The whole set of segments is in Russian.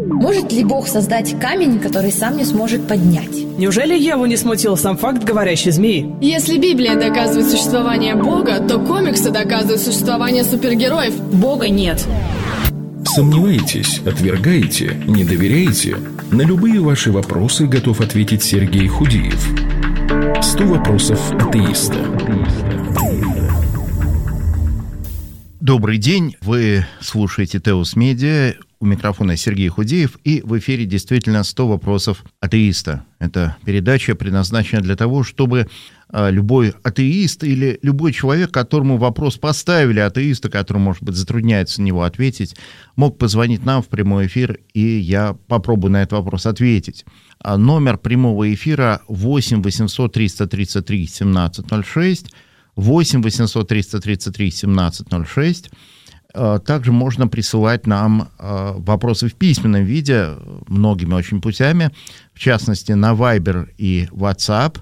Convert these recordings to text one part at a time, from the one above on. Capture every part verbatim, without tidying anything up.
Может ли Бог создать камень, который сам не сможет поднять? Неужели Еву не смутил сам факт говорящей змеи? Если Библия доказывает существование Бога, то комиксы доказывают существование супергероев. Бога нет. Сомневаетесь, отвергаете, не доверяете? На любые ваши вопросы готов ответить Сергей Худиев. сто вопросов атеиста. Добрый день, вы слушаете Теос Медиа, у микрофона Сергей Худиев, и в эфире действительно сто вопросов атеиста. Это передача предназначена для того, чтобы любой атеист или любой человек, которому вопрос поставили атеиста, который, может быть, затрудняется на него ответить, мог позвонить нам в прямой эфир, и я попробую на этот вопрос ответить. Номер прямого эфира восемь восемьсот триста тридцать три семнадцать ноль шесть, восемь восемьсот триста тридцать три семнадцать ноль шесть. Также можно присылать нам вопросы в письменном виде многими очень путями, в частности, на Viber и WhatsApp.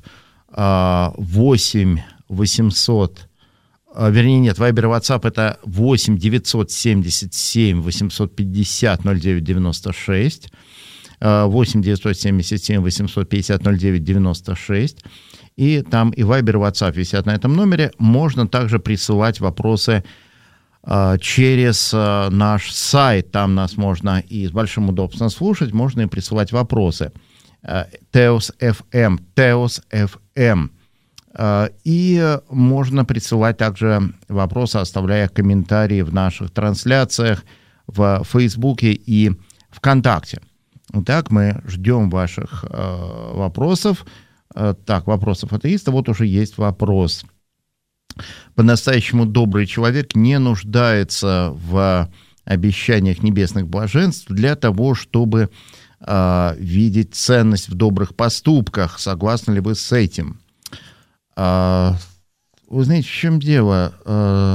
восемь восемьсот, вернее, нет, Viber и WhatsApp это восемь девятьсот семьдесят семь восемьсот пятьдесят ноль девять девяносто шесть, восемь девятьсот семьдесят семь восемьсот пятьдесят ноль девять девяносто шесть, и там и Viber, и WhatsApp висят на этом номере. Можно также присылать вопросы через наш сайт, там нас можно и с большим удобством слушать, можно и присылать вопросы. Теос эф эм, Теос эф эм. И можно присылать также вопросы, оставляя комментарии в наших трансляциях в Фейсбуке и ВКонтакте. Итак, мы ждем ваших вопросов. Так, вопросов атеиста. Вот уже есть вопрос. По-настоящему добрый человек не нуждается в обещаниях небесных блаженств для того, чтобы э, видеть ценность в добрых поступках. Согласны ли вы с этим? Э, вы знаете, в чем дело? Э,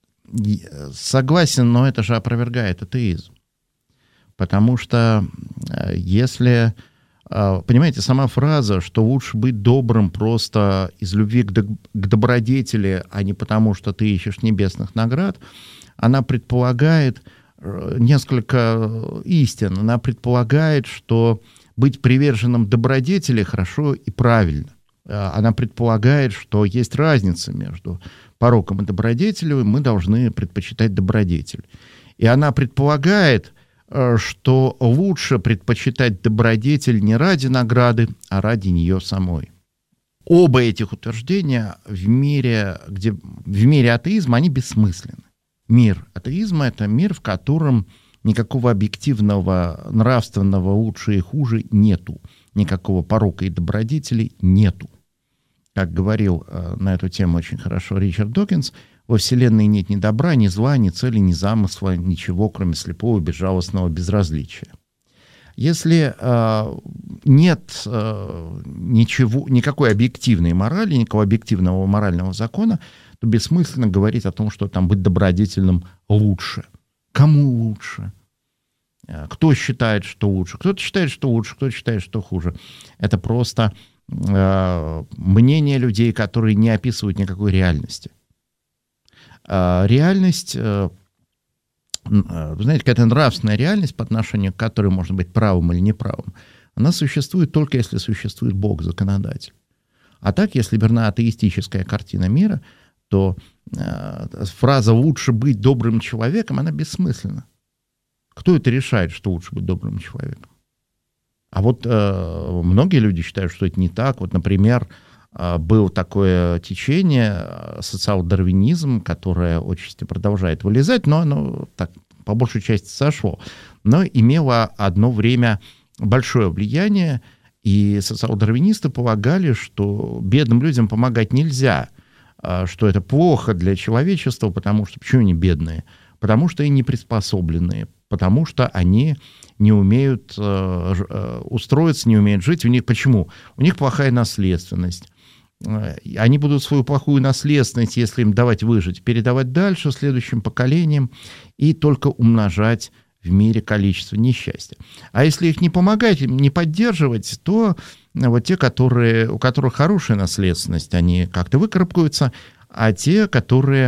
согласен, но это же опровергает атеизм. Потому что э, если... Понимаете, сама фраза, что лучше быть добрым просто из любви к добродетели, а не потому, что ты ищешь небесных наград, она предполагает несколько истин. Она предполагает, что быть приверженным добродетели хорошо и правильно. Она предполагает, что есть разница между пороком и добродетелью, и мы должны предпочитать добродетель. И она предполагает, что лучше предпочитать добродетель не ради награды, а ради нее самой. Оба этих утверждения в мире, где, в мире атеизма, они бессмысленны. Мир атеизма — это мир, в котором никакого объективного, нравственного лучше и хуже нету. Никакого порока и добродетелей нету. Как говорил на эту тему очень хорошо Ричард Докинс, во Вселенной нет ни добра, ни зла, ни цели, ни замысла, ничего, кроме слепого безжалостного безразличия. Если э, нет э, ничего, никакой объективной морали, никакого объективного морального закона, то бессмысленно говорить о том, что там быть добродетельным лучше. Кому лучше? Кто считает, что лучше? Кто-то считает, что лучше, кто-то считает, что хуже. Это просто э, мнение людей, которые не описывают никакой реальности. Реальность, вы знаете, какая-то нравственная реальность, по отношению к которой можно быть правым или неправым, она существует только если существует Бог, законодатель. А так, если верна атеистическая картина мира, то фраза «лучше быть добрым человеком», она бессмысленна. Кто это решает, что лучше быть добрым человеком? А вот многие люди считают, что это не так. Вот, например, было такое течение, социал-дарвинизм, которое отчасти продолжает вылезать, но оно так, по большей части сошло. Но имело одно время большое влияние, и социал-дарвинисты полагали, что бедным людям помогать нельзя, что это плохо для человечества, потому что... Почему они бедные? Потому что они не приспособленные, потому что они не умеют устроиться, не умеют жить. У них почему? У них плохая наследственность. Они будут свою плохую наследственность, если им давать выжить, передавать дальше следующим поколениям и только умножать в мире количество несчастья. А если их не помогать, не поддерживать, то вот те, которые, у которых хорошая наследственность, они как-то выкарабкаются, а те, которые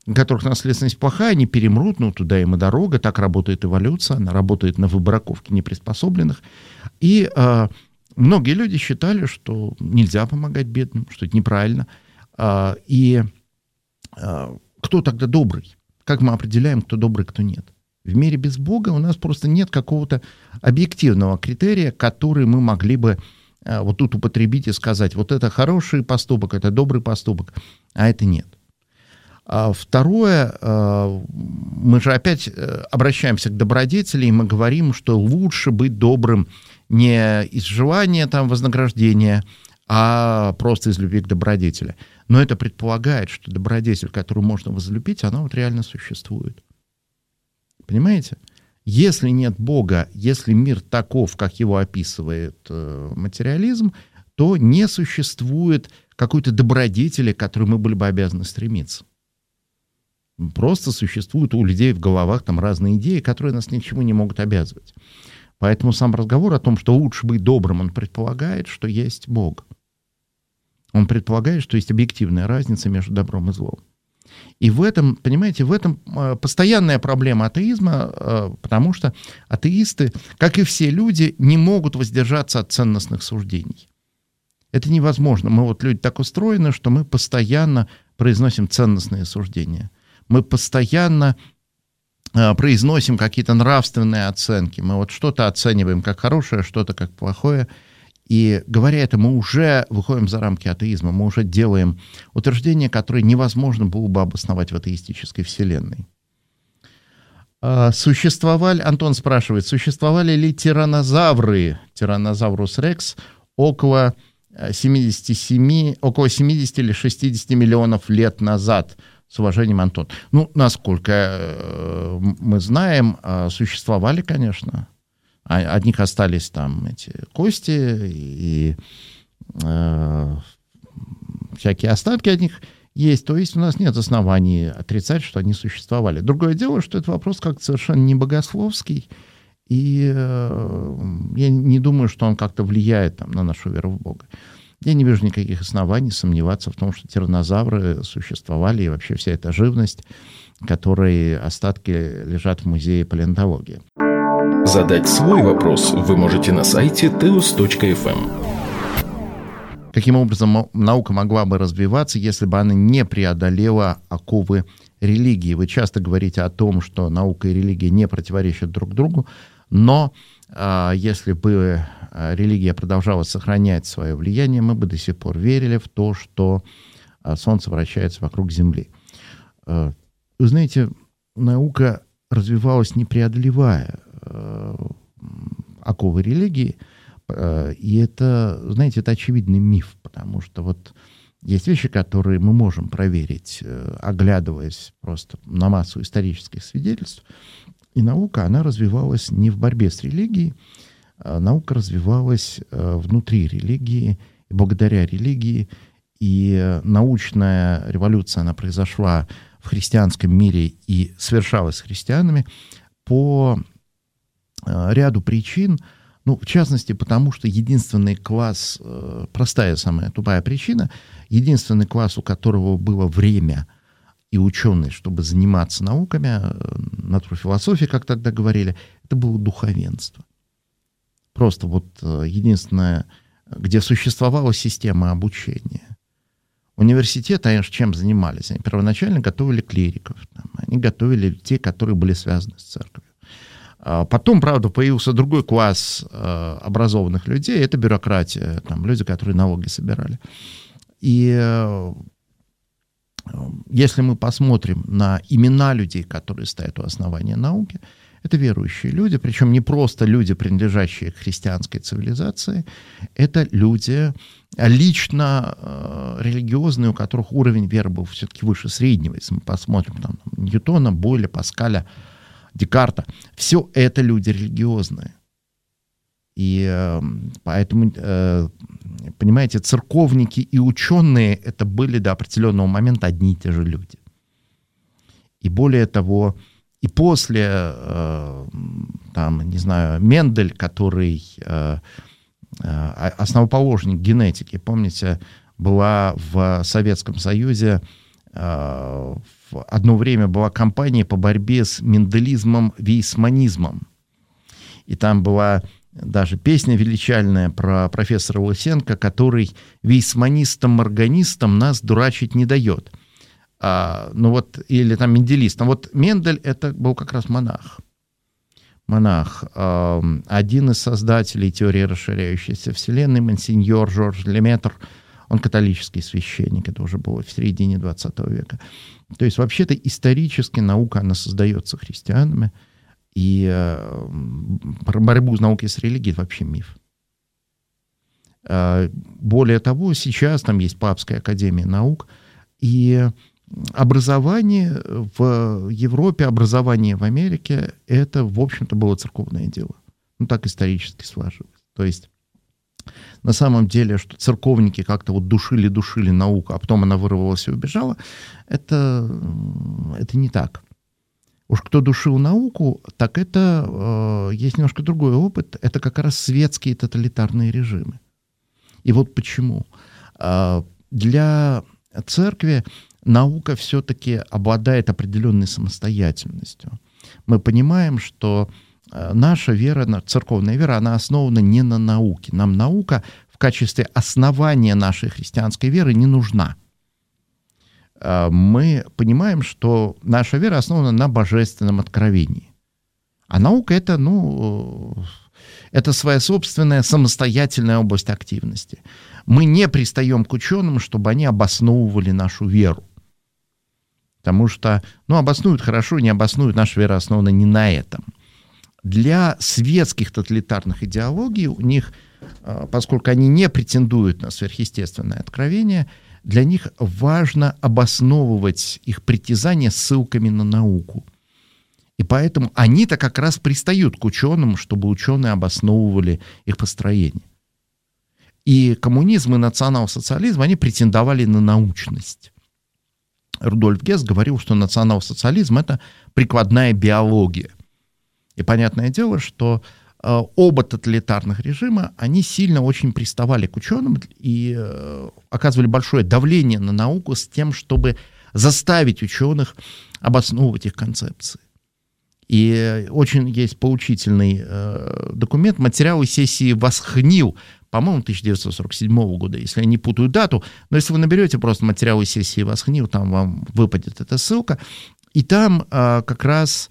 у которых наследственность плохая, они перемрут, ну, туда им и дорога, так работает эволюция, она работает на выбраковке неприспособленных. И э, многие люди считали, что нельзя помогать бедным, что это неправильно. Э, и э, кто тогда добрый? Как мы определяем, кто добрый, кто нет? В мире без Бога у нас просто нет какого-то объективного критерия, который мы могли бы э, вот тут употребить и сказать, вот это хороший поступок, это добрый поступок, а это нет. А второе, мы же опять обращаемся к добродетели, и мы говорим, что лучше быть добрым не из желания там, вознаграждения, а просто из любви к добродетели. Но это предполагает, что добродетель, которую можно возлюбить, она вот реально существует. Понимаете? Если нет Бога, если мир таков, как его описывает материализм, то не существует какой-то добродетели, к которой мы были бы обязаны стремиться. Просто существуют у людей в головах там разные идеи, которые нас ни к чему не могут обязывать. Поэтому сам разговор о том, что лучше быть добрым, он предполагает, что есть Бог. Он предполагает, что есть объективная разница между добром и злом. И в этом, понимаете, в этом постоянная проблема атеизма, потому что атеисты, как и все люди, не могут воздержаться от ценностных суждений. Это невозможно. Мы вот люди так устроены, что мы постоянно произносим ценностные суждения. Мы постоянно э, произносим какие-то нравственные оценки. Мы вот что-то оцениваем как хорошее, что-то как плохое. И говоря это, мы уже выходим за рамки атеизма. Мы уже делаем утверждения, которые невозможно было бы обосновать в атеистической вселенной. Э, существовали, Антон спрашивает, существовали ли тираннозавры, тираннозаврус рекс, около семьдесят семь, около семьдесят или шестьдесят миллионов лет назад? С уважением, Антон. Ну, насколько э, мы знаем, э, существовали, конечно. От них остались там эти кости и э, всякие остатки от них есть. То есть у нас нет оснований отрицать, что они существовали. Другое дело, что это вопрос как-то совершенно не богословский. И э, я не думаю, что он как-то влияет там, на нашу веру в Бога. Я не вижу никаких оснований сомневаться в том, что тираннозавры существовали, и вообще вся эта живность, которой остатки лежат в музее палеонтологии. Задать свой вопрос вы можете на сайте теос точка эф эм. Каким образом наука могла бы развиваться, если бы она не преодолела оковы религии? Вы часто говорите о том, что наука и религия не противоречат друг другу, но э, если бы религия продолжала сохранять свое влияние, мы бы до сих пор верили в то, что э, Солнце вращается вокруг Земли. Э, вы знаете, наука развивалась, не преодолевая э, оковы религии, э, и это, знаете, это очевидный миф, потому что вот есть вещи, которые мы можем проверить, э, оглядываясь просто на массу исторических свидетельств. И наука, она развивалась не в борьбе с религией, а наука развивалась э, внутри религии, и благодаря религии. И э, научная революция, она произошла в христианском мире и совершалась христианами по э, ряду причин. Ну, в частности, потому что единственный класс, э, простая самая тупая причина, единственный класс, у которого было время и ученые, чтобы заниматься науками, натурфилософией, как тогда говорили, это было духовенство. Просто вот единственное, где существовала система обучения. Университеты, они же чем занимались? Они первоначально готовили клириков, там, они готовили те, которые были связаны с церковью. Потом, правда, появился другой класс образованных людей, это бюрократия, там, люди, которые налоги собирали. И если мы посмотрим на имена людей, которые стоят у основания науки, это верующие люди, причем не просто люди, принадлежащие к христианской цивилизации, это люди лично э, религиозные, у которых уровень веры был все-таки выше среднего. Если мы посмотрим там, Ньютона, Бойля, Паскаля, Декарта, все это люди религиозные. И э, поэтому, э, понимаете, церковники и ученые это были до определенного момента одни и те же люди. И более того, и после, э, там, не знаю, Мендель, который э, э, основоположник генетики, помните, была в Советском Союзе в одно время была кампания по борьбе с менделизмом, вейсманизмом. И там была даже песня величальная про профессора Лысенко, который вейсманистам-морганистам нас дурачить не дает. А, ну вот, или там менделистам. Вот Мендель — это был как раз монах. Монах. А, один из создателей теории расширяющейся вселенной, монсеньор Жорж Леметр, он католический священник, это уже было в середине двадцатого века. То есть вообще-то исторически наука, она создается христианами, и э, про борьбу с наукой с религией — это вообще миф. Э, более того, сейчас там есть Папская академия наук, и образование в Европе, образование в Америке — это, в общем-то, было церковное дело. Ну, так исторически сложилось. То есть на самом деле, что церковники как-то вот душили-душили науку, а потом она вырвалась и убежала, это, это не так. Уж кто душил науку, так это э, есть немножко другой опыт. Это как раз светские тоталитарные режимы. И вот почему. Э, для церкви наука все-таки обладает определенной самостоятельностью. Мы понимаем, что наша вера, церковная вера, она основана не на науке. Нам наука в качестве основания нашей христианской веры не нужна. Мы понимаем, что наша вера основана на божественном откровении. А наука — это, ну, это своя собственная самостоятельная область активности. Мы не пристаем к ученым, чтобы они обосновывали нашу веру. Потому что, ну, обоснуют хорошо, не обоснуют, наша вера основана не на этом. Для светских тоталитарных идеологий у них, поскольку они не претендуют на сверхъестественное откровение, для них важно обосновывать их притязания ссылками на науку. И поэтому они-то как раз пристают к ученым, чтобы ученые обосновывали их построение. И коммунизм и национал-социализм, они претендовали на научность. Рудольф Гесс говорил, что национал-социализм — это прикладная биология. И понятное дело, что э, оба тоталитарных режима, они сильно очень приставали к ученым и э, оказывали большое давление на науку с тем, чтобы заставить ученых обосновывать их концепции. И очень есть поучительный э, документ, материалы сессии Восхнил, по-моему, тысяча девятьсот сорок седьмого года, если я не путаю дату, но если вы наберете просто материалы сессии Восхнил, там вам выпадет эта ссылка, и там э, как раз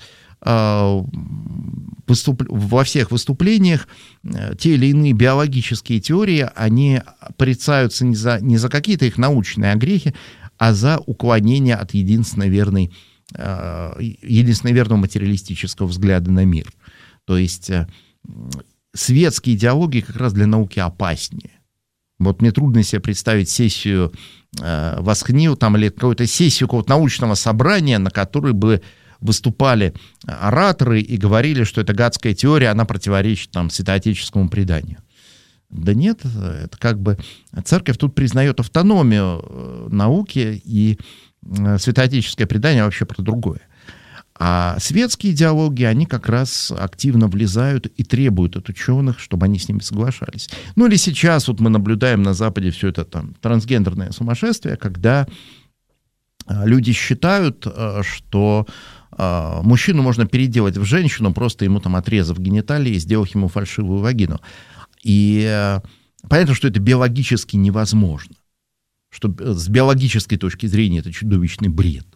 Выступ... во всех выступлениях те или иные биологические теории, они порицаются не за, не за какие-то их научные огрехи, а за уклонение от единственно верной, единственно верного материалистического взгляда на мир. То есть светские идеологии как раз для науки опаснее. Вот мне трудно себе представить сессию Восхнил там, или какую-то сессию какого-то научного собрания, на которой бы выступали ораторы и говорили, что эта гадская теория, она противоречит там святоотеческому преданию. Да нет, это как бы церковь тут признает автономию науки, и святоотеческое предание вообще про другое. А светские идеологии, они как раз активно влезают и требуют от ученых, чтобы они с ними соглашались. Ну или сейчас вот мы наблюдаем на Западе все это там трансгендерное сумасшествие, когда люди считают, что мужчину можно переделать в женщину, просто ему там отрезав гениталии и сделав ему фальшивую вагину. И понятно, что это биологически невозможно. Что с биологической точки зрения это чудовищный бред.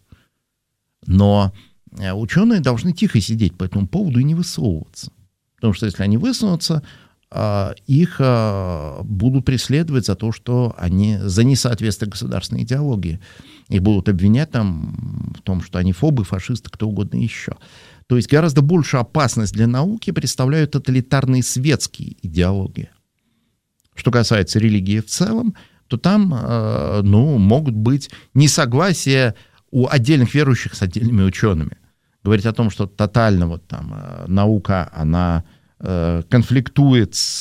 Но ученые должны тихо сидеть по этому поводу и не высовываться. Потому что если они высунутся, их будут преследовать за то, что они за несоответствие государственной идеологии. Их будут обвинять там, в том, что они фобы, фашисты, кто угодно еще. То есть гораздо большую опасность для науки представляют тоталитарные светские идеологии. Что касается религии в целом, то там ну, могут быть несогласия у отдельных верующих с отдельными учеными. Говорить о том, что тотально вот, там, наука, она конфликтует с,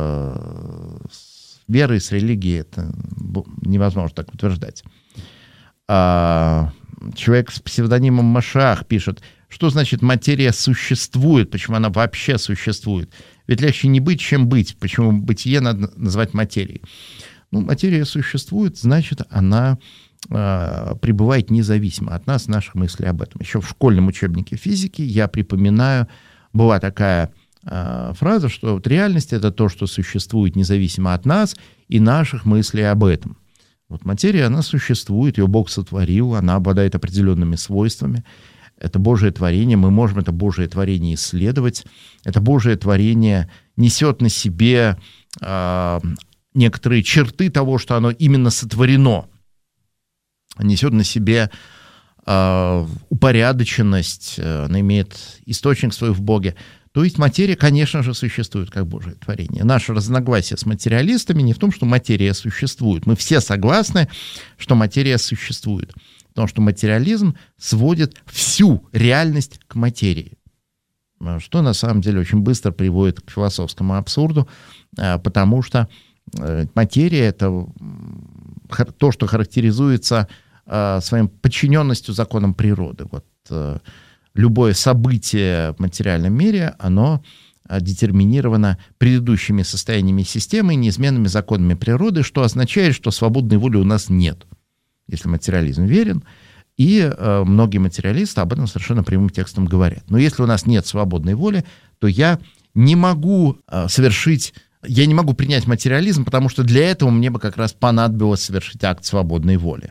с верой, с религией, это невозможно так утверждать. А, человек с псевдонимом Машах пишет, что значит материя существует, почему она вообще существует. Ведь легче не быть, чем быть. Почему бытие надо называть материей? Ну, материя существует, значит, она э, пребывает независимо от нас, наших мыслей об этом. Еще в школьном учебнике физики, я припоминаю, была такая э, фраза, что вот реальность — это то, что существует независимо от нас и наших мыслей об этом. Вот материя, она существует, ее Бог сотворил, она обладает определенными свойствами. Это Божие творение, мы можем это Божие творение исследовать. Это Божие творение несет на себе э, некоторые черты того, что оно именно сотворено. Несет на себе э, упорядоченность, э, она имеет источник свой в Боге. То есть материя, конечно же, существует как Божие творение. Наше разногласие с материалистами не в том, что материя существует. Мы все согласны, что материя существует. Потому что материализм сводит всю реальность к материи. Что на самом деле очень быстро приводит к философскому абсурду, потому что материя — это то, что характеризуется своей подчиненностью законам природы. Вот любое событие в материальном мире, оно детерминировано предыдущими состояниями системы и неизменными законами природы, что означает, что свободной воли у нас нет, если материализм верен. И э, многие материалисты об этом совершенно прямым текстом говорят. Но если у нас нет свободной воли, то я не могу э, совершить, я не могу принять материализм, потому что для этого мне бы как раз понадобилось совершить акт свободной воли.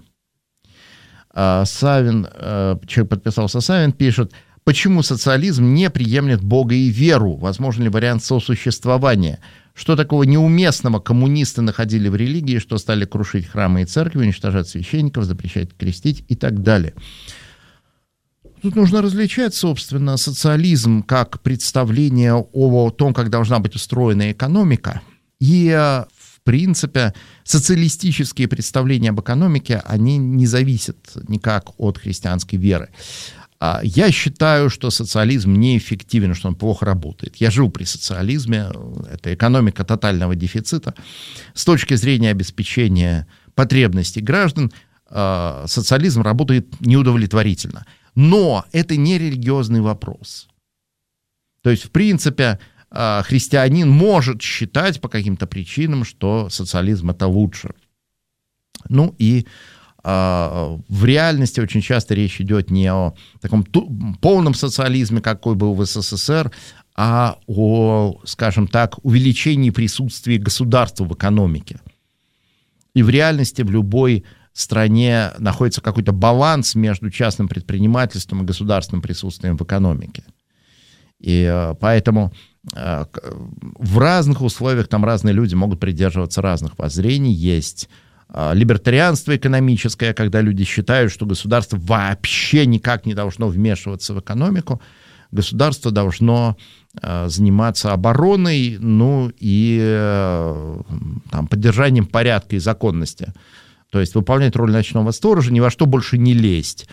Савин, человек подписался Савин, пишет: почему социализм не приемлет Бога и веру? Возможен ли вариант сосуществования? Что такого неуместного коммунисты находили в религии, что стали крушить храмы и церкви, уничтожать священников, запрещать крестить и так далее? Тут нужно различать, собственно, социализм как представление о том, как должна быть устроена экономика, и в принципе, социалистические представления об экономике, они не зависят никак от христианской веры. Я считаю, что социализм неэффективен, что он плохо работает. Я жил при социализме, это экономика тотального дефицита. С точки зрения обеспечения потребностей граждан, социализм работает неудовлетворительно. Но это не религиозный вопрос. То есть, в принципе, христианин может считать по каким-то причинам, что социализм — это лучше. Ну и э, в реальности очень часто речь идет не о таком ту- полном социализме, какой был в СССР, а о, скажем так, увеличении присутствия государства в экономике. И в реальности в любой стране находится какой-то баланс между частным предпринимательством и государственным присутствием в экономике. И э, поэтому в разных условиях там разные люди могут придерживаться разных воззрений. Есть либертарианство экономическое, когда люди считают, что государство вообще никак не должно вмешиваться в экономику. Государство должно заниматься обороной, ну и там, поддержанием порядка и законности. То есть выполнять роль ночного сторожа, ни во что больше не лезть.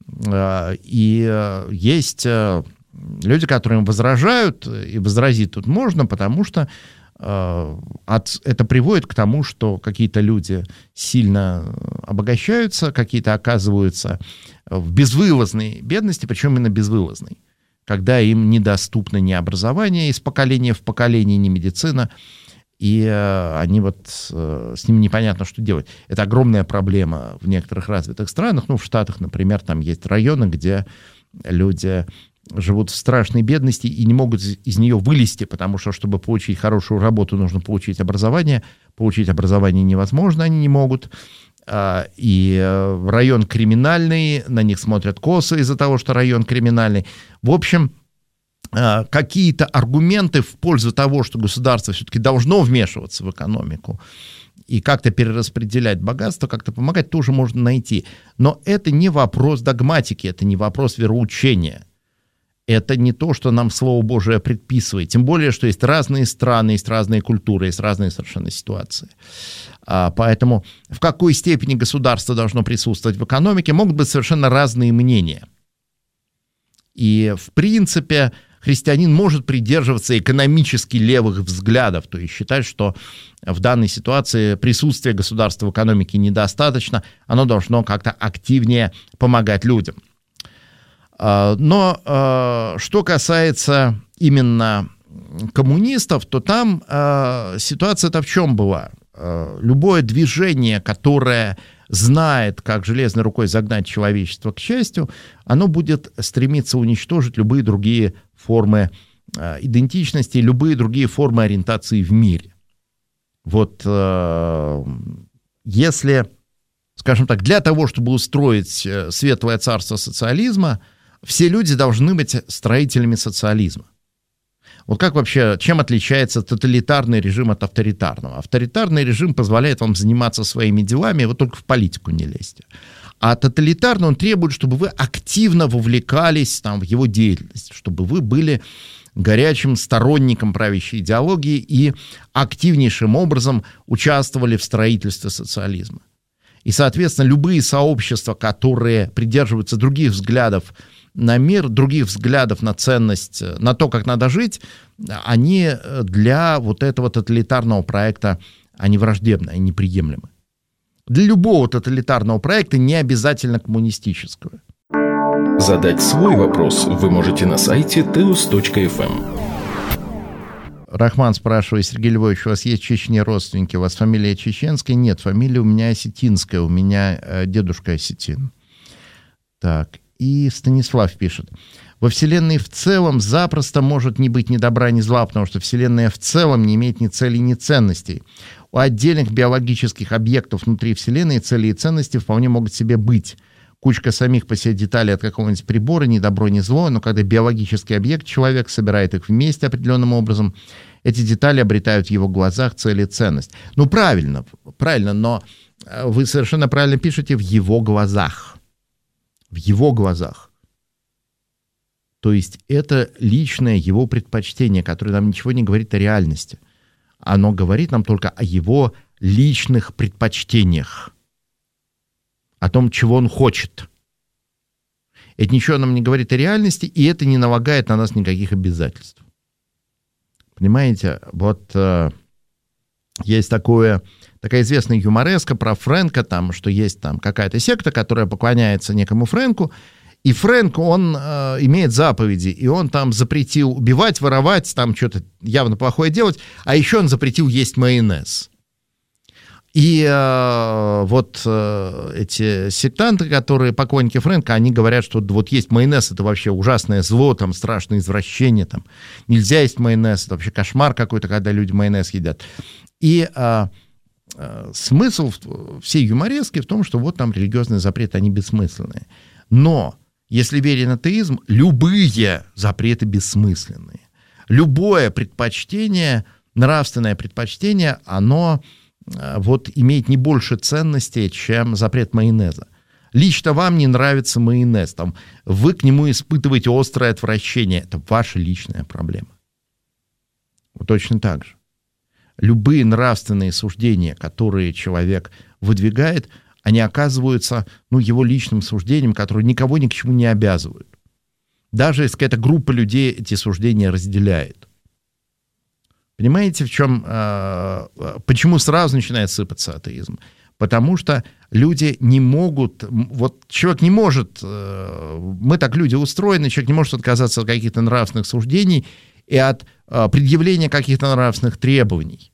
И есть люди, которые возражают, и возразить тут можно, потому что э, от, это приводит к тому, что какие-то люди сильно обогащаются, какие-то оказываются в безвылазной бедности, причем именно безвылазной, когда им недоступно ни образование из поколения в поколение, ни медицина, и э, они вот э, с ними непонятно, что делать. Это огромная проблема в некоторых развитых странах. Ну, в Штатах, например, там есть районы, где люди живут в страшной бедности и не могут из нее вылезти, потому что, чтобы получить хорошую работу, нужно получить образование. Получить образование невозможно, они не могут. И район криминальный, на них смотрят косо из-за того, что район криминальный. В общем, какие-то аргументы в пользу того, что государство все-таки должно вмешиваться в экономику и как-то перераспределять богатство, как-то помогать, тоже можно найти. Но это не вопрос догматики, это не вопрос вероучения. Это не то, что нам Слово Божие предписывает. Тем более, что есть разные страны, есть разные культуры, есть разные совершенно ситуации. А, поэтому в какой степени государство должно присутствовать в экономике, могут быть совершенно разные мнения. И, в принципе, христианин может придерживаться экономически левых взглядов, то есть считать, что в данной ситуации присутствие государства в экономике недостаточно, оно должно как-то активнее помогать людям. Но что касается именно коммунистов, то там ситуация-то в чем была? Любое движение, которое знает, как железной рукой загнать человечество к счастью, оно будет стремиться уничтожить любые другие формы э, идентичности, любые другие формы ориентации в мире. Вот э, если, скажем так, для того, чтобы устроить светлое царство социализма, все люди должны быть строителями социализма. Вот как вообще, чем отличается тоталитарный режим от авторитарного? Авторитарный режим позволяет вам заниматься своими делами, вы только в политику не лезьте. А тоталитарный, он требует, чтобы вы активно вовлекались там, в его деятельность, чтобы вы были горячим сторонником правящей идеологии и активнейшим образом участвовали в строительстве социализма. И, соответственно, любые сообщества, которые придерживаются других взглядов на мир, других взглядов на ценность, на то, как надо жить, они для вот этого тоталитарного проекта, они враждебны, они неприемлемы. Для любого тоталитарного проекта, не обязательно коммунистического. Задать свой вопрос вы можете на сайте теос точка эф эм. Рахман спрашивает: Сергей Львович, у вас есть в Чечне родственники? У вас фамилия чеченская? Нет, фамилия у меня осетинская, у меня э, дедушка осетин. Так, и Станислав пишет: во Вселенной в целом запросто может не быть ни добра, ни зла, потому что Вселенная в целом не имеет ни целей, ни ценностей. У отдельных биологических объектов внутри Вселенной цели и ценности вполне могут себе быть. Кучка самих по себе деталей от какого-нибудь прибора, ни добро, ни зло, но когда биологический объект, человек собирает их вместе определенным образом, эти детали обретают в его глазах цель и ценность. Ну, правильно, правильно, но вы совершенно правильно пишете: в его глазах. В его глазах. То есть это личное его предпочтение, которое нам ничего не говорит о реальности. Оно говорит нам только о его личных предпочтениях, о том, чего он хочет. Это ничего нам не говорит о реальности, и это не налагает на нас никаких обязательств. Понимаете, вот э, есть такое, такая известная юмореска про Фрэнка, там, что есть там какая-то секта, которая поклоняется некому Фрэнку, и Фрэнк, он э, имеет заповеди, и он там запретил убивать, воровать, там что-то явно плохое делать, а еще он запретил есть майонез. И э, вот э, эти сектанты, которые поклонники Фрэнка, они говорят, что вот есть майонез, это вообще ужасное зло, там страшное извращение, там нельзя есть майонез, это вообще кошмар какой-то, когда люди майонез едят. И э, э, смысл всей юморески в том, что вот там религиозные запреты, они бессмысленные. Но если верить в атеизм, любые запреты бессмысленные. Любое предпочтение, нравственное предпочтение, оно вот имеет не больше ценности, чем запрет майонеза. Лично вам не нравится майонез, там, вы к нему испытываете острое отвращение. Это ваша личная проблема. Вот точно так же. Любые нравственные суждения, которые человек выдвигает, они оказываются, ну, его личным суждением, которое никого ни к чему не обязывают. Даже если какая-то группа людей эти суждения разделяет. Понимаете, в чем, э, почему сразу начинает сыпаться атеизм? Потому что люди не могут, вот человек не может, э, мы так люди устроены, человек не может отказаться от каких-то нравственных суждений и от э, предъявления каких-то нравственных требований.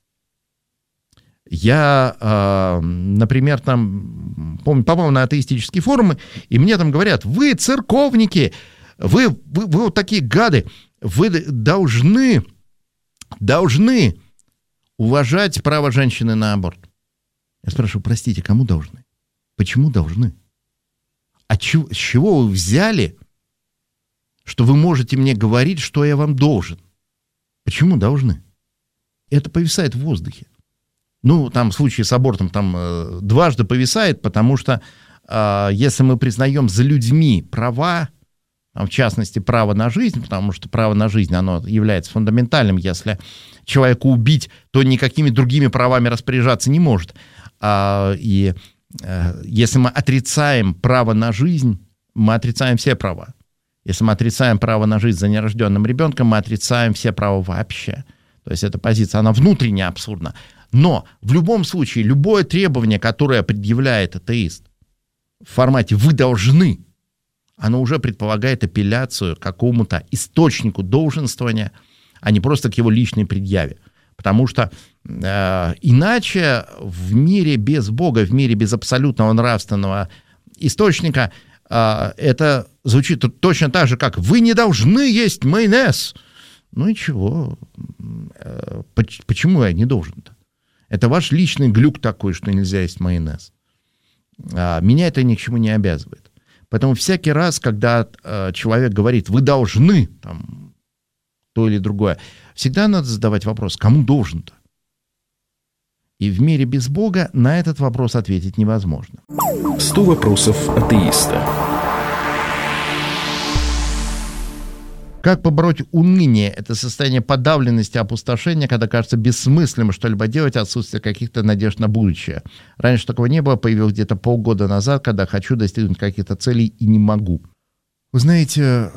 Я, э, например, там, помню, попал на атеистические форумы, и мне там говорят: вы церковники, вы, вы, вы вот такие гады, вы должны... должны уважать право женщины на аборт. Я спрашиваю: простите, кому должны? Почему должны? А чё, с чего вы взяли, что вы можете мне говорить, что я вам должен? Почему должны? Это повисает в воздухе. Ну, там в случае с абортом там э, дважды повисает, потому что э, если мы признаем за людьми права, в частности, право на жизнь, потому что право на жизнь, оно является фундаментальным. Если человека убить, то никакими другими правами распоряжаться не может. И если мы отрицаем право на жизнь, мы отрицаем все права. Если мы отрицаем право на жизнь за нерожденным ребенком, мы отрицаем все права вообще. То есть эта позиция, она внутренне абсурдна. Но в любом случае, любое требование, которое предъявляет атеист в формате «вы должны», оно уже предполагает апелляцию к какому-то источнику долженствования, а не просто к его личной предъяве. Потому что э, иначе в мире без Бога, в мире без абсолютного нравственного источника, э, это звучит точно так же, как «вы не должны есть майонез». Ну и чего? Э, почему я не должен-то? Это ваш личный глюк такой, что нельзя есть майонез. А меня это ни к чему не обязывает. Поэтому всякий раз, когда э, человек говорит «вы должны», там, то или другое, всегда надо задавать вопрос, кому должен-то? И в мире без Бога на этот вопрос ответить невозможно. сто вопросов атеиста. Как побороть уныние? Это состояние подавленности, опустошения, когда кажется бессмысленным что-либо делать, отсутствие каких-то надежд на будущее. Раньше такого не было, появилось где-то полгода назад, когда хочу достигнуть каких-то целей и не могу. Вы знаете,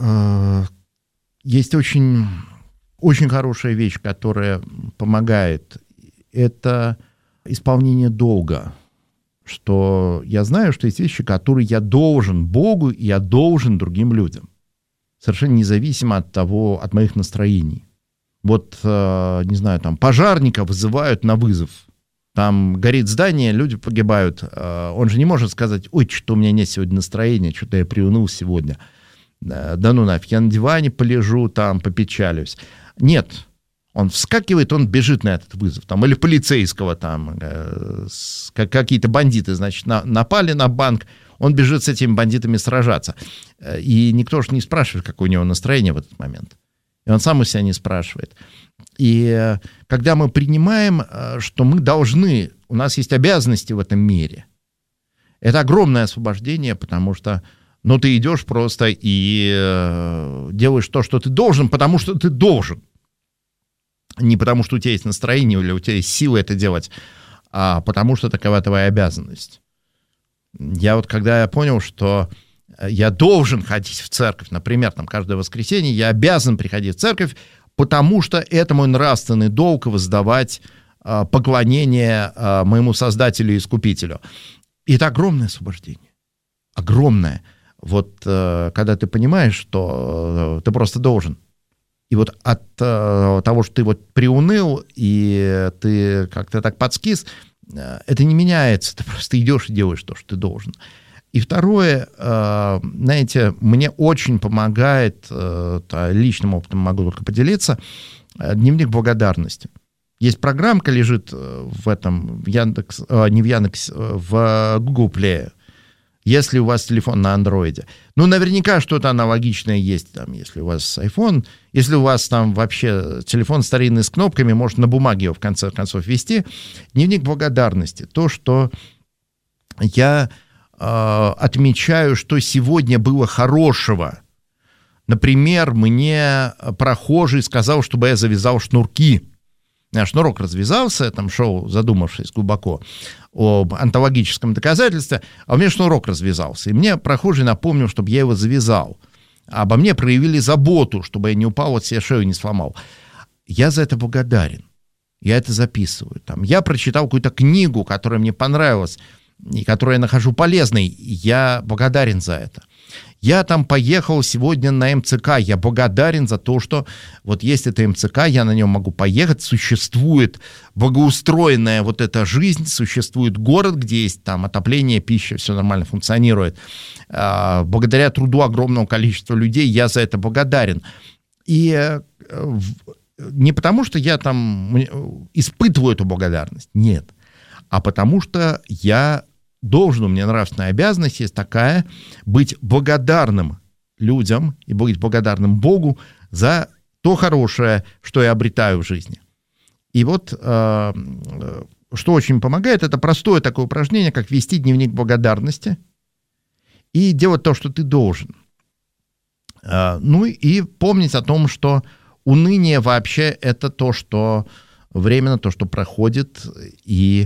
есть очень, очень хорошая вещь, которая помогает. Это исполнение долга. Что я знаю, что есть вещи, которые я должен Богу, и я должен другим людям. Совершенно независимо от того, от моих настроений. Вот, э, не знаю, там, пожарника вызывают на вызов. Там горит здание, люди погибают. Э, он же не может сказать, ой, что-то у меня нет сегодня настроения, что-то я приуныл сегодня. Э, да ну нафиг, я на диване полежу, там, попечалюсь. Нет. Он вскакивает, он бежит на этот вызов. Там, или полицейского, там, э, с, как, какие-то бандиты, значит, на, напали на банк. Он бежит с этими бандитами сражаться. И никто же не спрашивает, какое у него настроение в этот момент. И он сам у себя не спрашивает. И когда мы принимаем, что мы должны, у нас есть обязанности в этом мире, это огромное освобождение, потому что ну, ты идешь просто и делаешь то, что ты должен, потому что ты должен. Не потому, что у тебя есть настроение или у тебя есть силы это делать, а потому что такова твоя обязанность. Я вот когда я понял, что я должен ходить в церковь, например, там каждое воскресенье, я обязан приходить в церковь, потому что это мой нравственный долг воздавать э, поклонение э, моему Создателю и Искупителю. И это огромное освобождение. Огромное. Вот э, когда ты понимаешь, что э, ты просто должен. И вот от э, того, что ты вот приуныл, и ты как-то так подскис, это не меняется, ты просто идешь и делаешь то, что ты должен. И второе, знаете, мне очень помогает, личным опытом могу только поделиться, дневник благодарности. Есть программка, лежит в этом, в Яндекс, не в Яндекс, в Google Play, если у вас телефон на андроиде. Ну, наверняка что-то аналогичное есть, там, если у вас iPhone, если у вас там вообще телефон старинный с кнопками, можно на бумаге его в конце концов вести. Дневник благодарности. То, что я э, отмечаю, что сегодня было хорошего. Например, мне прохожий сказал, чтобы я завязал шнурки. Шнурок развязался, я там шел, задумавшись глубоко об онтологическом доказательстве, а у меня шнурок развязался. И мне прохожий напомнил, чтобы я его завязал. Обо мне проявили заботу, чтобы я не упал, вот себе шею не сломал. Я за это благодарен. Я это записываю. Там, я прочитал какую-то книгу, которая мне понравилась, и которую я нахожу полезной. Я благодарен за это. Я там поехал сегодня на эм цэ ка, я благодарен за то, что вот есть это эм цэ ка, я на нем могу поехать, существует благоустроенная вот эта жизнь, существует город, где есть там отопление, пища, все нормально функционирует. Благодаря труду огромного количества людей я за это благодарен. И не потому, что я там испытываю эту благодарность, нет, а потому что я должен, у меня нравственная обязанность есть такая, быть благодарным людям и быть благодарным Богу за то хорошее, что я обретаю в жизни. И вот э, что очень помогает, это простое такое упражнение, как вести дневник благодарности и делать то, что ты должен. Э, ну и помнить о том, что уныние вообще это то, что временно, то, что проходит, и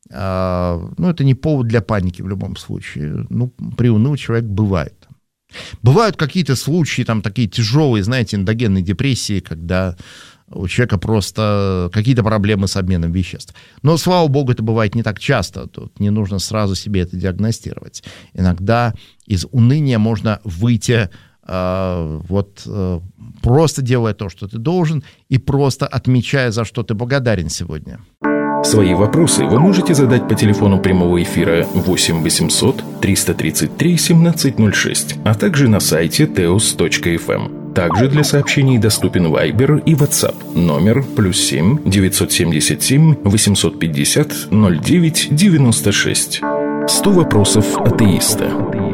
ну, это не повод для паники в любом случае. Ну, приуныл человек бывает. Бывают какие-то случаи, там, такие тяжелые, знаете, эндогенные депрессии, когда у человека просто какие-то проблемы с обменом веществ. Но, слава богу, это бывает не так часто. Тут не нужно сразу себе это диагностировать. Иногда из уныния можно выйти э, вот э, просто делая то, что ты должен, и просто отмечая, за что ты благодарен сегодня. Свои вопросы вы можете задать по телефону прямого эфира восемь восемьсот триста тридцать три семнадцать ноль шесть, а также на сайте теос точка эф эм. Также для сообщений доступен Viber и WhatsApp. Номер плюс семь девятьсот семьдесят семь восемьсот пятьдесят ноль девять девяносто шесть. Сто вопросов атеиста.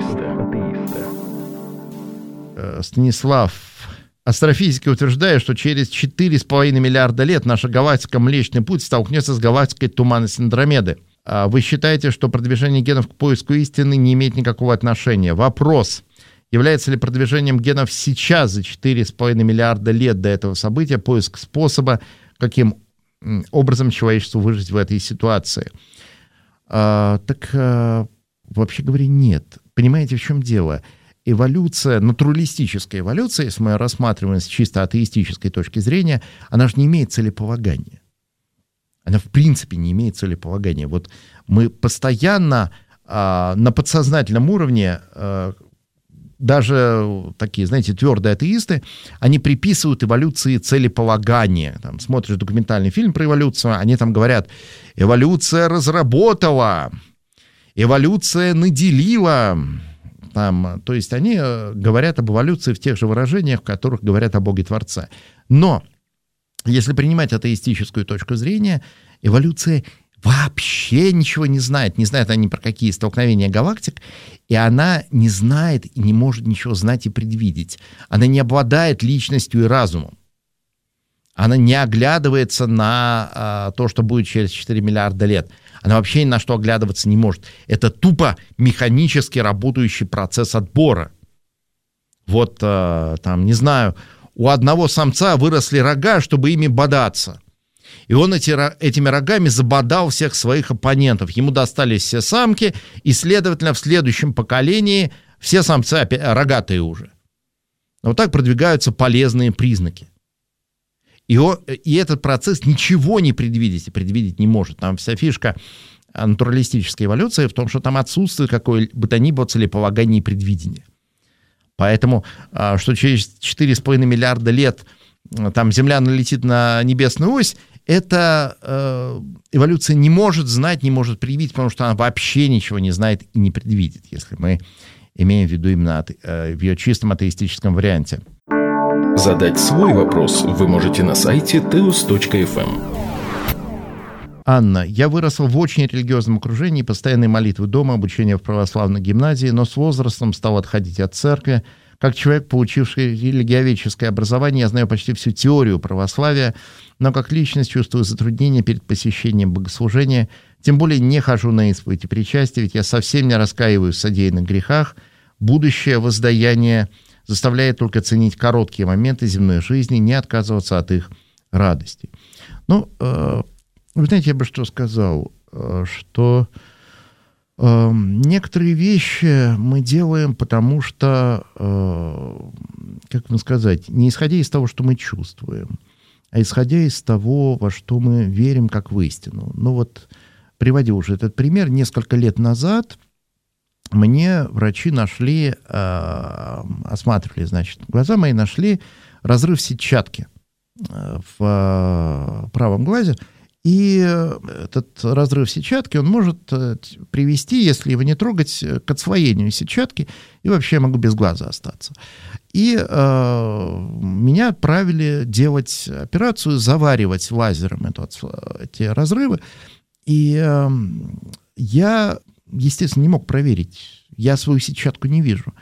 Станислав. Астрофизики утверждают, что через четыре с половиной миллиарда лет наша галактика Млечный Путь столкнется с галактикой туманность Андромеды. Вы считаете, что продвижение генов к поиску истины не имеет никакого отношения? Вопрос. Является ли продвижением генов сейчас, за четыре с половиной миллиарда лет до этого события, поиск способа, каким образом человечеству выжить в этой ситуации? А, так, а, вообще говоря, нет. Понимаете, в чем дело? Эволюция, натуралистическая эволюция, если мы рассматриваем с чисто атеистической точки зрения, она же не имеет целеполагания. Она в принципе не имеет целеполагания. Вот мы постоянно а, на подсознательном уровне, а, даже такие, знаете, твердые атеисты, они приписывают эволюции целеполагание. Там, смотришь документальный фильм про эволюцию, они там говорят, эволюция разработала, эволюция наделила. Там, то есть они говорят об эволюции в тех же выражениях, в которых говорят о Боге Творца. Но если принимать атеистическую точку зрения, эволюция вообще ничего не знает. Не знает она ни про какие столкновения галактик, и она не знает и не может ничего знать и предвидеть. Она не обладает личностью и разумом. Она не оглядывается на а, то, что будет через четыре миллиарда лет. Она вообще ни на что оглядываться не может. Это тупо механически работающий процесс отбора. Вот, а, там, не знаю, у одного самца выросли рога, чтобы ими бодаться. И он эти, этими рогами забодал всех своих оппонентов. Ему достались все самки, и, следовательно, в следующем поколении все самцы опять, рогатые уже. Вот так продвигаются полезные признаки. И, он, и этот процесс ничего не предвидеть и предвидеть не может. Там вся фишка натуралистической эволюции в том, что там отсутствует какое бы то ни было целеполагание и предвидение. Поэтому, что через четыре с половиной миллиарда лет там Земля налетит на небесную ось, эта э, эволюция не может знать, не может предвидеть, потому что она вообще ничего не знает и не предвидит, если мы имеем в виду именно э, в ее чистом атеистическом варианте. Задать свой вопрос вы можете на сайте теос точка эф эм. Анна, я выросла в очень религиозном окружении, постоянные молитвы дома, обучение в православной гимназии, но с возрастом стал отходить от церкви. Как человек, получивший религиоведческое образование, я знаю почти всю теорию православия, но как личность чувствую затруднения перед посещением богослужения, тем более не хожу на исповедь и причастие, ведь я совсем не раскаиваюсь в содеянных грехах. Будущее воздаяние заставляет только ценить короткие моменты земной жизни, не отказываться от их радости. Ну, э, вы знаете, я бы что сказал, э, что э, некоторые вещи мы делаем, потому что, э, как вам сказать, не исходя из того, что мы чувствуем, а исходя из того, во что мы верим как в истину. Ну вот, приводил уже этот пример, несколько лет назад мне врачи нашли, э, осматривали, значит, глаза мои, нашли разрыв сетчатки э, в э, правом глазе. И этот разрыв сетчатки, он может э, привести, если его не трогать, к отслоению сетчатки, и вообще я могу без глаза остаться. И э, меня отправили делать операцию, заваривать лазером эту, эти разрывы. И э, я... естественно, не мог проверить. Я свою сетчатку не вижу.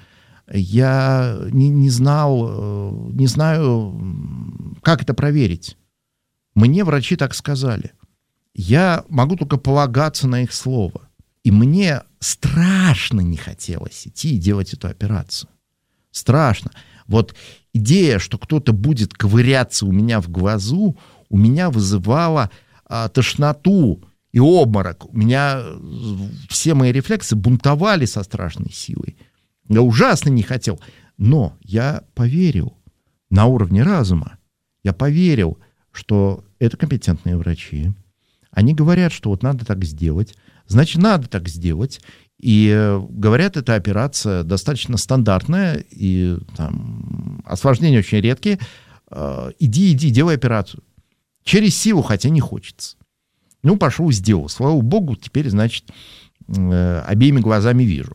Я не, не знал, не знаю, как это проверить. Мне врачи так сказали. Я могу только полагаться на их слово. И мне страшно не хотелось идти и делать эту операцию. Страшно. Вот идея, что кто-то будет ковыряться у меня в глазу, у меня вызывала а, тошноту и обморок. У меня все мои рефлексы бунтовали со страшной силой. Я ужасно не хотел. Но я поверил на уровне разума. Я поверил, что это компетентные врачи. Они говорят, что вот надо так сделать. Значит, надо так сделать. И говорят, эта операция достаточно стандартная, и там, осложнения очень редкие. Иди, иди, делай операцию. Через силу, хотя не хочется. Ну, пошел, сделал. Слава богу, теперь, значит, обеими глазами вижу.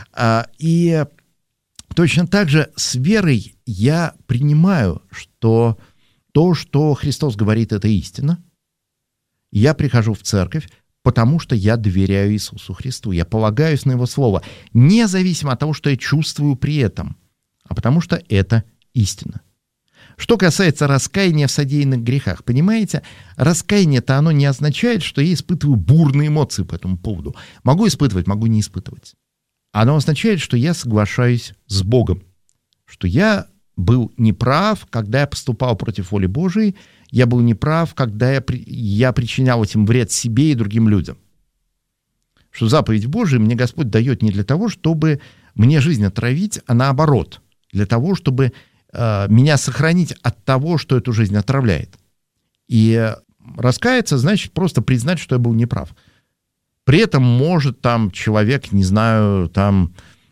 И точно так же с верой я принимаю, что то, что Христос говорит, это истина. Я прихожу в церковь, потому что я доверяю Иисусу Христу. Я полагаюсь на Его Слово, независимо от того, что я чувствую при этом, а потому что это истина. Что касается раскаяния в содеянных грехах, понимаете, раскаяние-то оно не означает, что я испытываю бурные эмоции по этому поводу. Могу испытывать, могу не испытывать. Оно означает, что я соглашаюсь с Богом, что я был неправ, когда я поступал против воли Божией, я был неправ, когда я, при... я причинял этим вред себе и другим людям. Что заповедь Божия мне Господь дает не для того, чтобы мне жизнь отравить, а наоборот, для того, чтобы э, меня сохранить от того, что эту жизнь отравляет. И раскаяться значит просто признать, что я был неправ. При этом может там человек, не знаю, там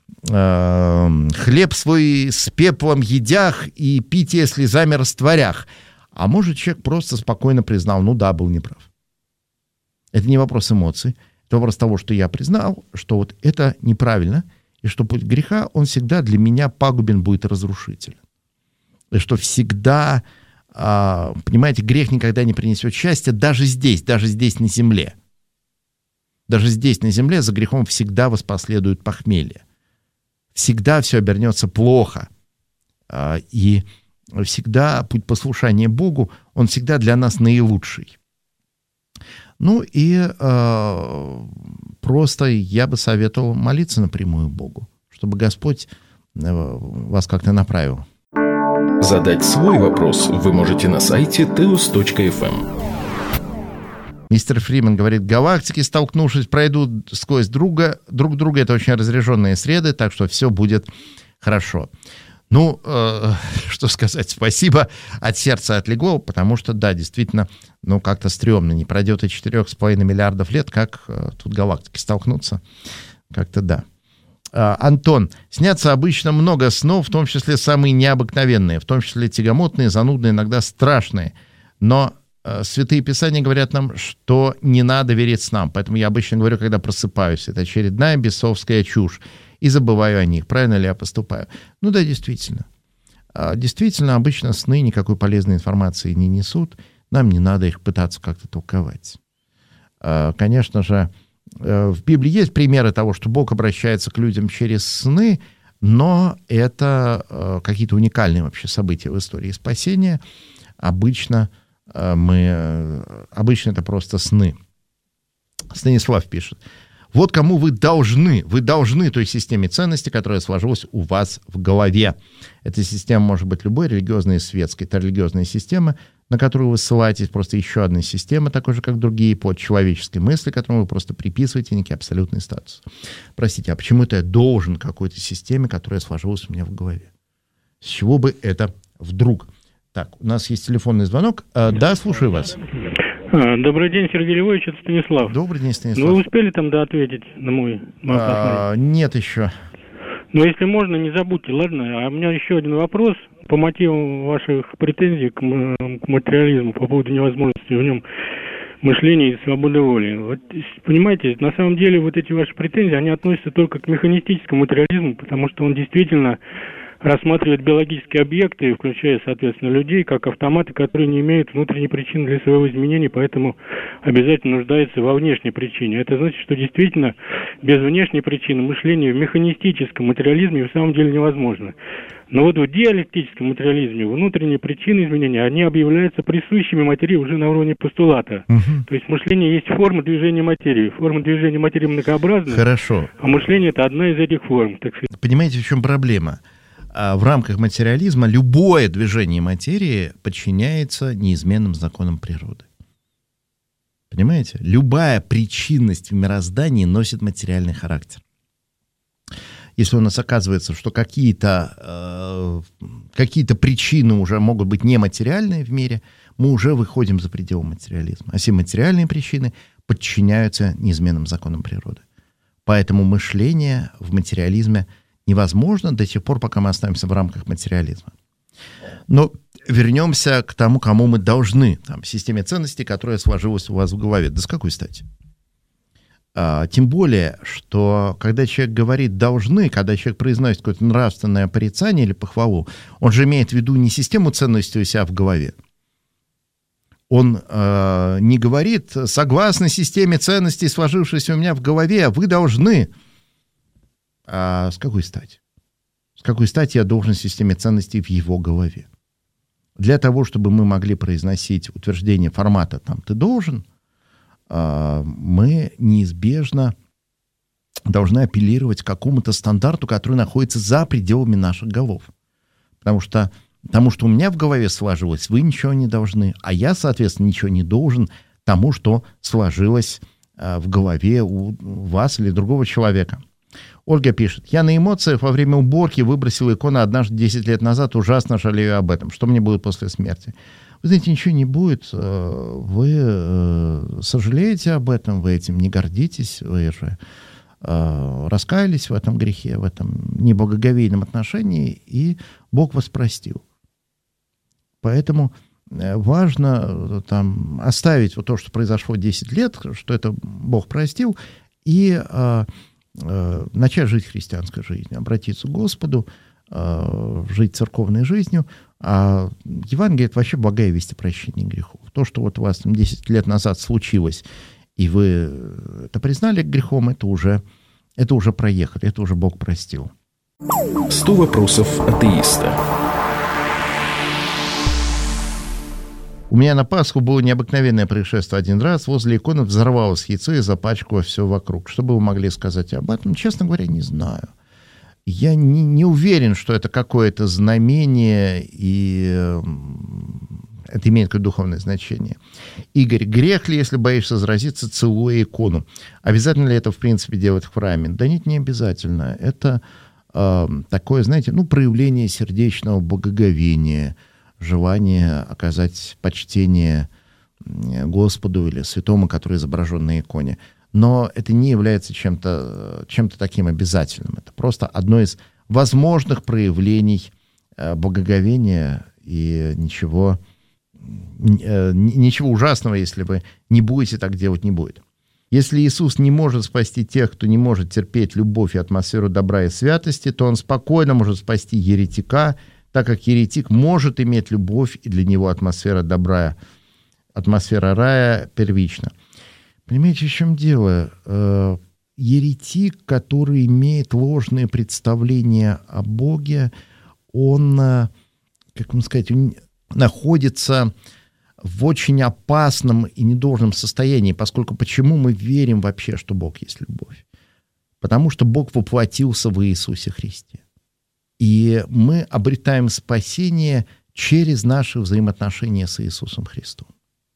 э, хлеб свой с пеплом едях и питье слезами растворях. А может, человек просто спокойно признал, ну да, был неправ. Это не вопрос эмоций, это вопрос того, что я признал, что вот это неправильно, и что путь греха, он всегда для меня пагубен будет и разрушителен. И что всегда, э, понимаете, грех никогда не принесет счастья, даже здесь, даже здесь на земле. Даже здесь, на земле, за грехом всегда воспоследует похмелье. Всегда все обернется плохо. И всегда путь послушания Богу, он всегда для нас наилучший. Ну и э, просто я бы советовал молиться напрямую Богу, чтобы Господь вас как-то направил. Задать свой вопрос вы можете на сайте теос точка эф эм. Мистер Фримен говорит, галактики, столкнувшись, пройдут сквозь друга, друг друга. Это очень разряженные среды, так что все будет хорошо. Ну, э, что сказать, спасибо, от сердца отлегло, потому что, да, действительно, ну, как-то стрёмно. Не пройдет и четырех с половиной миллиардов лет, как э, тут галактики столкнутся. Как-то да. Э, Антон, снятся обычно много снов, в том числе самые необыкновенные, в том числе тягомотные, занудные, иногда страшные. Но Святые Писания говорят нам, что не надо верить снам. Поэтому я обычно говорю, когда просыпаюсь, это очередная бесовская чушь. И забываю о них. Правильно ли я поступаю? Ну да, действительно. Действительно, обычно сны никакой полезной информации не несут. Нам не надо их пытаться как-то толковать. Конечно же, в Библии есть примеры того, что Бог обращается к людям через сны, но это какие-то уникальные вообще события в истории спасения. Обычно мы... Обычно это просто сны. Станислав пишет. Вот кому вы должны, вы должны той системе ценностей, которая сложилась у вас в голове. Эта система может быть любой, религиозной и светской. Это религиозная система, на которую вы ссылаетесь, просто еще одна система, такой же, как другие, под человеческой мысли, которому вы просто приписываете некий абсолютный статус. Простите, а почему это я должен какой-то системе, которая сложилась у меня в голове? С чего бы это вдруг? Так, у нас есть телефонный звонок. А, да, слушаю вас. Добрый день, Сергей Львович, это Станислав. Добрый день, Станислав. Вы успели там, да, ответить на мой вопрос? А, нет еще. Ну, если можно, не забудьте, ладно? А у меня еще один вопрос по мотивам ваших претензий к, к материализму по поводу невозможности в нем мышления и свободы воли. Вот, понимаете, на самом деле вот эти ваши претензии, они относятся только к механистическому материализму, потому что он действительно рассматривает биологические объекты, включая, соответственно, людей, как автоматы, которые не имеют внутренней причины для своего изменения, поэтому обязательно нуждаются во внешней причине. Это значит, что действительно без внешней причины мышление в механистическом материализме в самом деле невозможно. Но вот в диалектическом материализме внутренние причины изменения, они объявляются присущими материи уже на уровне постулата. Угу. То есть мышление есть форма движения материи. Форма движения материи многообразна. Хорошо. А мышление – это одна из этих форм, так сказать. Понимаете, в чем проблема? В рамках материализма любое движение материи подчиняется неизменным законам природы. Понимаете? Любая причинность в мироздании носит материальный характер. Если у нас оказывается, что какие-то, э, какие-то причины уже могут быть нематериальные в мире, мы уже выходим за пределы материализма. А все материальные причины подчиняются неизменным законам природы. Поэтому мышление в материализме невозможно до тех пор, пока мы останемся в рамках материализма. Но вернемся к тому, кому мы должны, там, системе ценностей, которая сложилась у вас в голове. Да с какой стати? А, тем более, что когда человек говорит «должны», когда человек произносит какое-то нравственное порицание или похвалу, он же имеет в виду не систему ценностей у себя в голове. Он э, не говорит «согласно системе ценностей, сложившейся у меня в голове, вы должны». А с какой стати? С какой стати я должен системе ценностей в его голове? Для того, чтобы мы могли произносить утверждение формата там, «ты должен», э, мы неизбежно должны апеллировать к какому-то стандарту, который находится за пределами наших голов. Потому что тому, что у меня в голове сложилось, вы ничего не должны, а я, соответственно, ничего не должен тому, что сложилось э, в голове у вас или другого человека. Ольга пишет: я на эмоциях во время уборки выбросила икону однажды десять лет назад, ужасно жалею об этом. Что мне будет после смерти? Вы знаете, ничего не будет, вы сожалеете об этом, вы этим не гордитесь, вы же раскаялись в этом грехе, в этом неблагоговейном отношении, и Бог вас простил. Поэтому важно там оставить вот то, что произошло десять лет, что это Бог простил, и начать жить христианской жизнью, обратиться к Господу, жить церковной жизнью. А Евангелие — это вообще благая весть о прощении грехов. То, что вот у вас там десять лет назад случилось, и вы это признали грехом, это уже, это уже проехали, это уже Бог простил. сто вопросов атеиста. У меня на Пасху было необыкновенное происшествие один раз. Возле иконы взорвалось яйцо и запачкало все вокруг. Что бы вы могли сказать об этом? Честно говоря, не знаю. Я не, не уверен, что это какое-то знамение, и это имеет какое-то духовное значение. Игорь: грех ли, если боишься заразиться, целуя икону? Обязательно ли это, в принципе, делать в храме? Да нет, не обязательно. Это э, такое, знаете, ну, проявление сердечного благоговения, желание оказать почтение Господу или святому, который изображен на иконе. Но это не является чем-то, чем-то таким обязательным. Это просто одно из возможных проявлений благоговения, и ничего, ничего ужасного, если вы не будете так делать, не будет. Если Иисус не может спасти тех, кто не может терпеть любовь и атмосферу добра и святости, то он спокойно может спасти еретика, так как еретик может иметь любовь, и для него атмосфера добра, атмосфера рая первична. Понимаете, в чем дело? Еретик, который имеет ложные представления о Боге, он, как вам сказать, находится в очень опасном и недолжном состоянии, поскольку почему мы верим вообще, что Бог есть любовь? Потому что Бог воплотился в Иисусе Христе. И мы обретаем спасение через наши взаимоотношения с Иисусом Христом.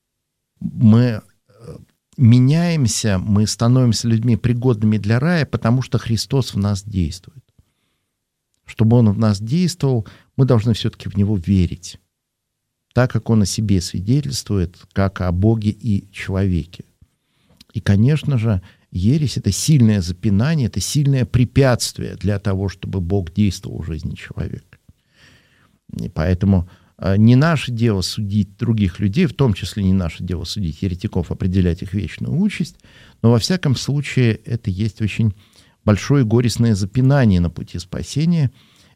Мы меняемся, мы становимся людьми пригодными для рая, потому что Христос в нас действует. Чтобы Он в нас действовал, мы должны все-таки в Него верить, так как Он о себе свидетельствует, как о Боге и человеке. И, конечно же, ересь — это сильное запинание, это сильное препятствие для того, чтобы Бог действовал в жизни человека. И поэтому не наше дело судить других людей, в том числе не наше дело судить еретиков, определять их вечную участь, но во всяком случае это есть очень большое горестное запинание на пути спасения.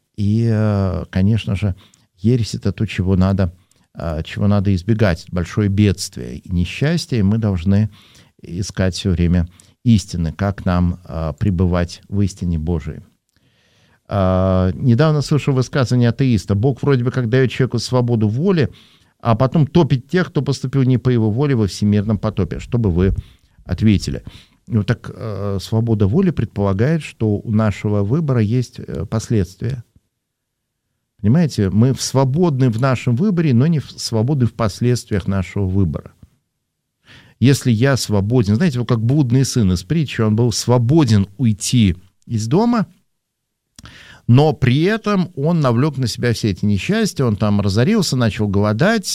И, конечно же, ересь — это то, чего надо, чего надо избегать, большое бедствие и несчастье, и мы должны искать все время истины, как нам а, пребывать в истине Божией. А, недавно слышал высказывание атеиста: Бог вроде бы как дает человеку свободу воли, а потом топит тех, кто поступил не по его воле во всемирном потопе. Что бы вы ответили? Ну так а, свобода воли предполагает, что у нашего выбора есть последствия. Понимаете, мы свободны в нашем выборе, но не свободны в последствиях нашего выбора. Если я свободен, знаете, вот как блудный сын из притчи, он был свободен уйти из дома, но при этом он навлек на себя все эти несчастья, он там разорился, начал голодать,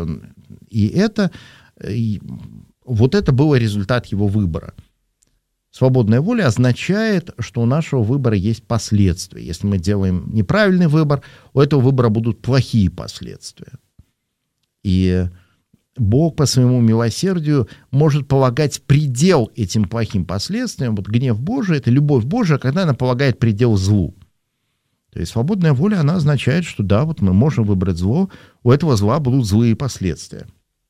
и это, и вот это был результат его выбора. Свободная воля означает, что у нашего выбора есть последствия. Если мы делаем неправильный выбор, у этого выбора будут плохие последствия. И Бог по своему милосердию может полагать предел этим плохим последствиям. Вот гнев Божий — это любовь Божия, когда она полагает предел злу. То есть свободная воля, она означает, что да, вот мы можем выбрать зло, у этого зла будут злые последствия.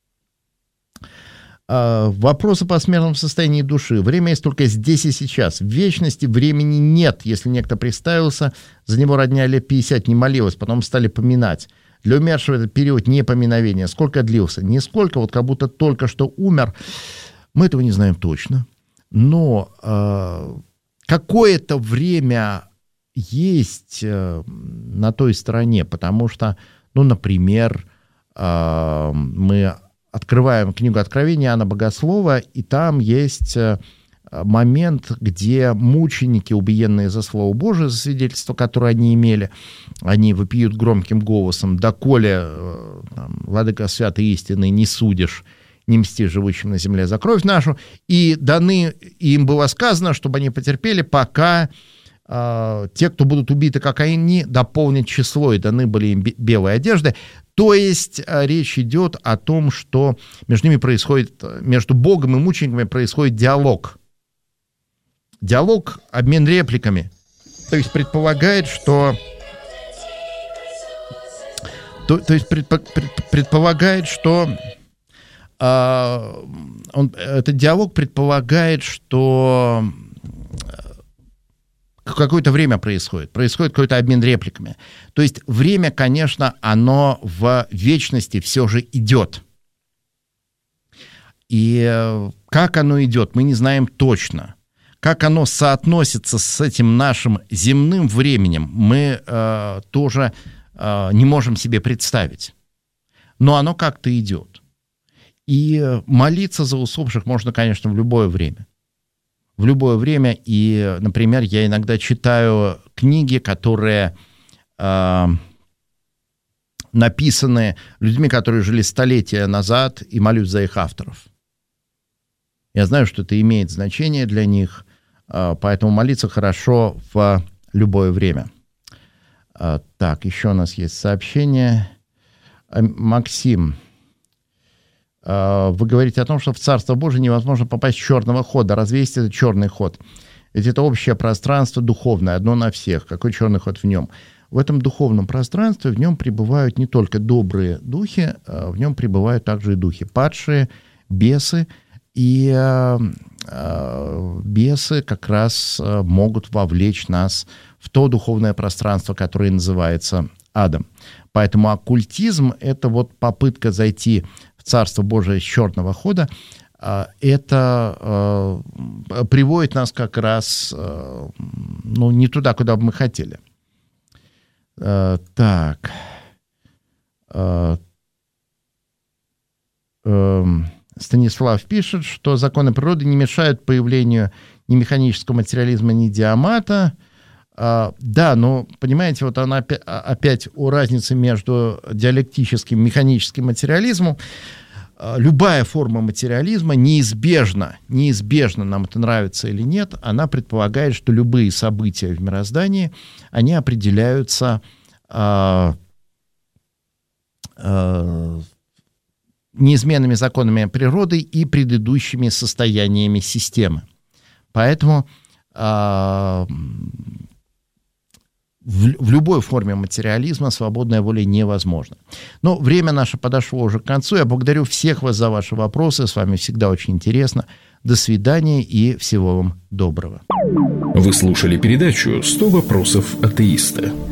Вопросы по смертном состоянии души. Время есть только здесь и сейчас. В вечности времени нет. Если некто приставился, за него родня лет пятьдесят не молилась, потом стали поминать. Для умершего этот период не поминовения. Сколько длился? Нисколько, вот как будто только что умер. Мы этого не знаем точно. Но э, какое-то время есть э, на той стороне, потому что, ну, например, э, мы... открываем книгу Откровения Иоанна Богослова, и там есть момент, где мученики, убиенные за Слово Божие, за свидетельство, которое они имели, они вопиют громким голосом: «Доколе, там, владыка святой истины, не судишь, не мсти живущим на земле за кровь нашу». И даны, им было сказано, чтобы они потерпели, пока э, те, кто будут убиты, как они, дополнят число, и даны были им белые одежды. То есть речь идет о том, что между ними происходит, между Богом и мучениками происходит диалог. Диалог, обмен репликами. То есть предполагает, что... То, то есть предпо, пред, предполагает, что... Э, он, этот диалог предполагает, что... какое-то время происходит, происходит какой-то обмен репликами. То есть время, конечно, оно в вечности все же идет. И как оно идет, мы не знаем точно. Как оно соотносится с этим нашим земным временем, мы э, тоже э, не можем себе представить. Но оно как-то идет. И молиться за усопших можно, конечно, в любое время. В любое время. И, например, я иногда читаю книги, которые э, написаны людьми, которые жили столетия назад, и молюсь за их авторов. Я знаю, что это имеет значение для них, э, поэтому молиться хорошо в любое время. Э, так, еще у нас есть сообщение. Э, Максим. Вы говорите о том, что в Царство Божие невозможно попасть с черного хода. Разве есть это черный ход? Ведь это общее пространство духовное, одно на всех. Какой черный ход в нем? В этом духовном пространстве в нем пребывают не только добрые духи, в нем пребывают также и духи падшие, бесы. И э, э, бесы как раз могут вовлечь нас в то духовное пространство, которое называется адом. Поэтому оккультизм — это вот попытка зайти в Царство Божие с черного хода. Это э, приводит нас как раз э, ну, не туда, куда бы мы хотели. Э, так. Э, э, Станислав пишет, что законы природы не мешают появлению ни механического материализма, ни диамата. Uh, да, но, понимаете, вот она опять, опять о разнице между диалектическим и механическим материализмом. Uh, любая форма материализма неизбежно, неизбежно, нам это нравится или нет, она предполагает, что любые события в мироздании, они определяются uh, uh, неизменными законами природы и предыдущими состояниями системы. Поэтому uh, В, в любой форме материализма свободная воля невозможна. Но время наше подошло уже к концу. Я благодарю всех вас за ваши вопросы. С вами всегда очень интересно. До свидания и всего вам доброго. Вы слушали передачу «сто вопросов атеиста».